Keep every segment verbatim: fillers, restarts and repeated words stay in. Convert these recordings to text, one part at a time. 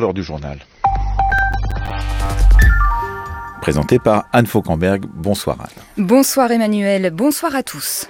L'heure du journal. Présenté par Anne Fauquemberg. Bonsoir Anne. Bonsoir Emmanuel, bonsoir à tous.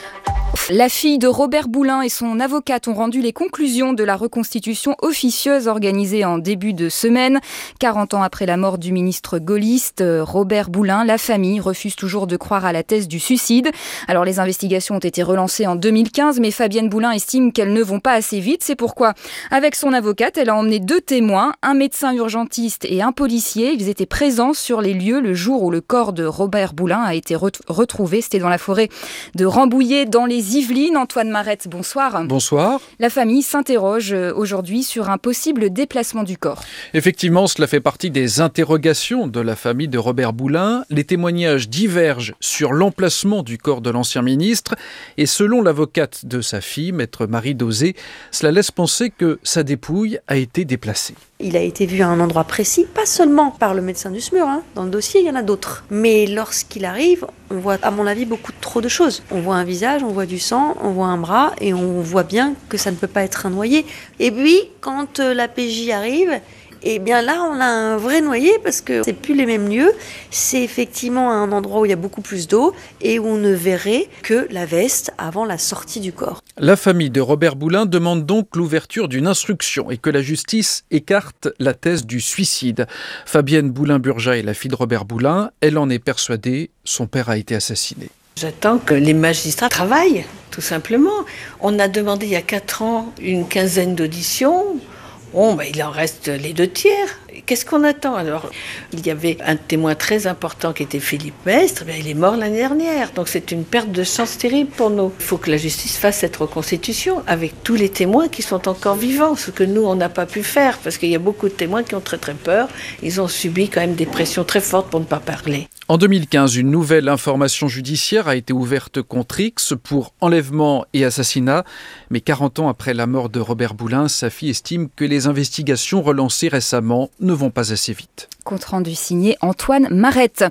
La fille de Robert Boulin et son avocate ont rendu les conclusions de la reconstitution officieuse organisée en début de semaine. quarante ans après la mort du ministre gaulliste Robert Boulin, la famille refuse toujours de croire à la thèse du suicide. Alors les investigations ont été relancées en deux mille quinze, mais Fabienne Boulin estime qu'elles ne vont pas assez vite. C'est pourquoi, avec son avocate, elle a emmené deux témoins, un médecin urgentiste et un policier. Ils étaient présents sur les lieux le jour où le corps de Robert Boulin a été retrouvé. C'était dans la forêt de Rambouillet, dans les Yvelines. Antoine Marette, bonsoir. Bonsoir. La famille s'interroge aujourd'hui sur un possible déplacement du corps. Effectivement, cela fait partie des interrogations de la famille de Robert Boulin. Les témoignages divergent sur l'emplacement du corps de l'ancien ministre et selon l'avocate de sa fille, maître Marie Dosé, cela laisse penser que sa dépouille a été déplacée. Il a été vu à un endroit précis, pas seulement par le médecin du S M U R, hein. Dans le dossier, il y en a d'autres. Mais lorsqu'il arrive, on voit, à mon avis, beaucoup trop de choses. On voit un visage, on voit du sang, on voit un bras, et on voit bien que ça ne peut pas être un noyé. Et puis, quand la P J arrive, et bien là, on a un vrai noyé parce que c'est plus les mêmes lieux. C'est effectivement un endroit où il y a beaucoup plus d'eau et où on ne verrait que la veste avant la sortie du corps. La famille de Robert Boulin demande donc l'ouverture d'une instruction et que la justice écarte la thèse du suicide. Fabienne Boulin-Burja est la fille de Robert Boulin. Elle en est persuadée, son père a été assassiné. J'attends que les magistrats travaillent, tout simplement. On a demandé il y a quatre ans une quinzaine d'auditions. Bon, ben, il en reste les deux tiers. Qu'est-ce qu'on attend alors ? Il y avait un témoin très important qui était Philippe Mestre. Ben, il est mort l'année dernière. Donc c'est une perte de chance terrible pour nous. Il faut que la justice fasse cette reconstitution avec tous les témoins qui sont encore vivants. Ce que nous, on n'a pas pu faire. Parce qu'il y a beaucoup de témoins qui ont très très peur. Ils ont subi quand même des pressions très fortes pour ne pas parler. En deux mille quinze, une nouvelle information judiciaire a été ouverte contre X pour enlèvement et assassinat. Mais quarante ans après la mort de Robert Boulin, sa fille estime que les investigations relancées récemment ne vont pas assez vite. Compte rendu signé Antoine Marette.